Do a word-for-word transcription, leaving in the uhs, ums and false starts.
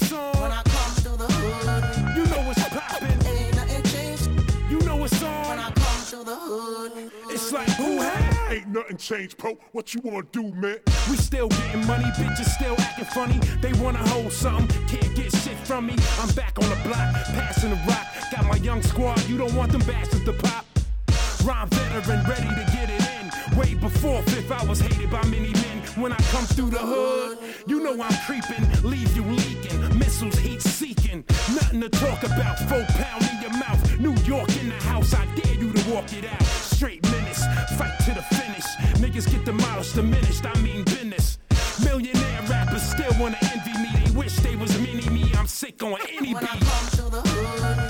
what's on. When I come through the hood, you know what's poppin'. Ain't nothing changed. You know what's on. When I come through the hood, it's like who had? Ain't nothing changed, bro. What you wanna do, man? We still getting money, bitches still acting funny. They wanna hold something, can't get shit from me. I'm back on the block, passing the rock. Got my young squad, you don't want them bastards to pop. Rhyme veteran, ready to get it in. Way before fifth, I was hated by many men. When I come through the hood, you know I'm creeping, leave you leaking. Missiles heat seeking, nothing to talk about. Four pound in your mouth, New York in the house. I dare you to walk it out. Straight menace, fight to the finish. Niggas get demolished, diminished. I mean business. Millionaire rappers still wanna envy me. They wish they was mini me. I'm sick on any when beat. I come through the hood.